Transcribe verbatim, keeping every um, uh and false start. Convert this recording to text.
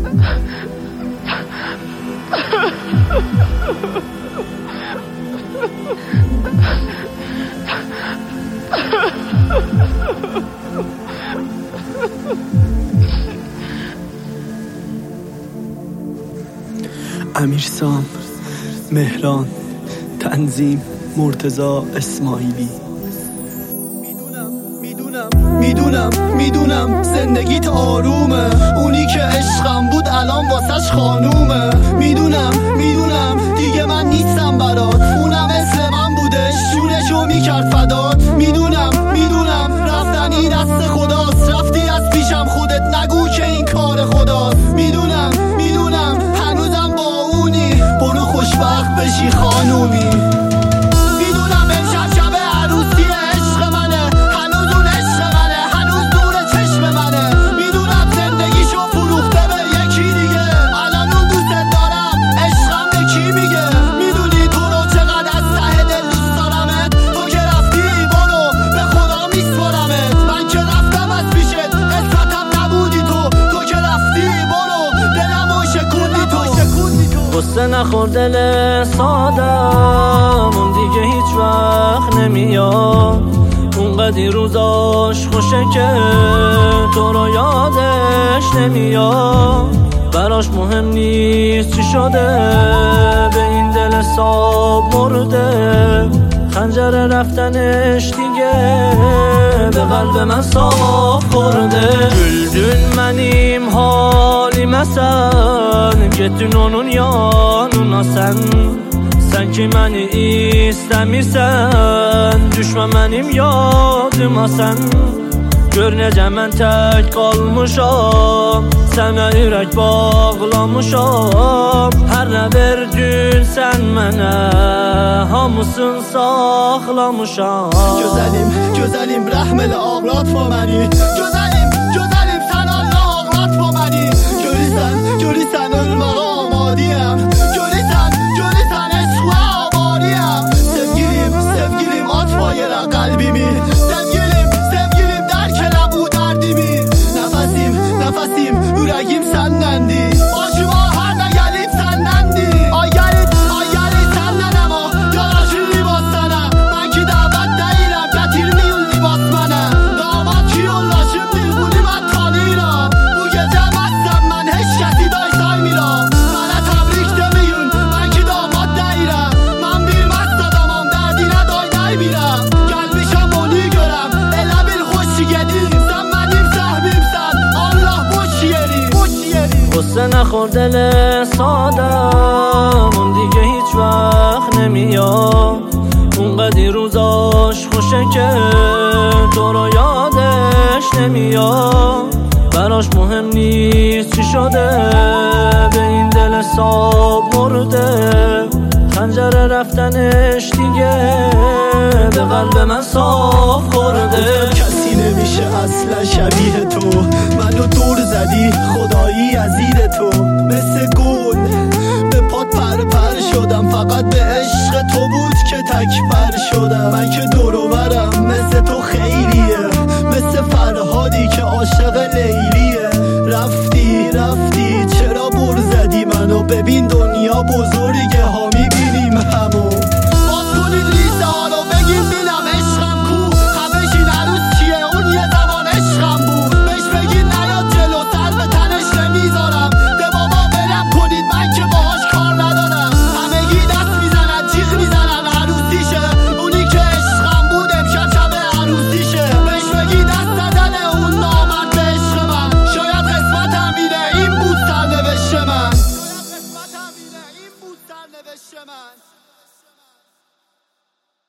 امیرسام، مهران، تنظیم مرتضی اسماعیلی. میدونم میدونم میدونم زندگیت آرومه، اونی که عشقم بود الان واسش خانومه. میدونم میدونم دیگه من نیستم برات، اونم مثل من بودش شونشو میکرد فدات. میدونم میدونم رفتنی دست خداست، رفتی از پیشم خودت نگو که این کار خداست. میدونم میدونم هنوزم با اونی، برو خوشبخت بشی خانومی. قصه نخور دل سادم، اون دیگه هیچ وقت نمیاد. اونقدی روزاش خوشه که تو رو یادش نمیاد. براش مهم نیست چی شده، به این دل ساب مرده. خنجر رفتنش دیگه به قلب من صاف خورده. Güldün benim halime sen, gittin onun yanına sen. Sen ki beni istemirsen, düşme benim yadıma sen. Gör necə mən tək qalmışam, sənə ürək bağlamışam. Hər nə verdin sən mənə, hamısın saxlamışam. Gözəlim, gözəlim, rəhm elə ağlatma məni. Gözəlim, gözəlim, sən Allah ağlatma məni. Görürsən, görürsən ölməyə amadiyəm. Görürsən, görürsən eşqə avariyəm. Sevgilim, sevgilim, atma yerə qəlbimi. Sevgilim, sevgilim, dərk elə bu dərdimi. Nəfəsim, nəfəsim, ürəyim səndəndir. Başıma hər nə gəlib səndəndir. Ay gəlib, ay gəlib səndənəm o, yaraşır libas sənə. Mən ki dəvət deyirəm, gətirməyin libas mənə. Damat ki yollaşımdır, bunu mən tanıyıram. Bu gecə məstəm, mən heç kəsi day saymayıram. Mənə təbrik deməyin, mən ki damat deyirəm. Mən bir məst adamam, dərdinə day deymirəm. Gəlmişəm onu görəm, elə bil xoş gedim. Sən mənim səhvimsən, Allah boş yeri, boş yeri. قصه نخور دل سادم، اون دیگه هیچ وقت نمیاد. اونقدی روزاش خوشه که تو رو یادش نمیاد. براش مهم نیست چی شده، به این دل ساب مرده. خنجر رفتنش دیگه به قلب من صاف خورده. کسی نمیشه اصلا شبیه تو، منو دور زدی خدایی عزیز تو. مثل گل به پات پر پر شدم، فقط به عشق تو بود که تک پر شدم. من که دور و برم مثل تو خیلیه، مثل فرهادی که عاشق لیلیه. رفتی رفتی چرا بر زدی منو، ببین دنیا بزرگه ها میبینیم همو. باز کنید ریزه ها رو بگیم بینم عشقم کو. خفشین عروس چیه اون یه زمان عشقم بود. بهش بگید نیاد جلو سر به تنش نمیذارم. ده بابا برم کنید من که باهاش کار ندارم. همگی دست میزنن جیغ میزنن عروسیشه، اونی که عشقم بود امشب شب عروسیشه. بهش بگید دست زدن اون نامرد به عشق من، شاید قسمتم اینه این بود سرنوشت من. شاید قسمتم اینه این بود سرنوشت من.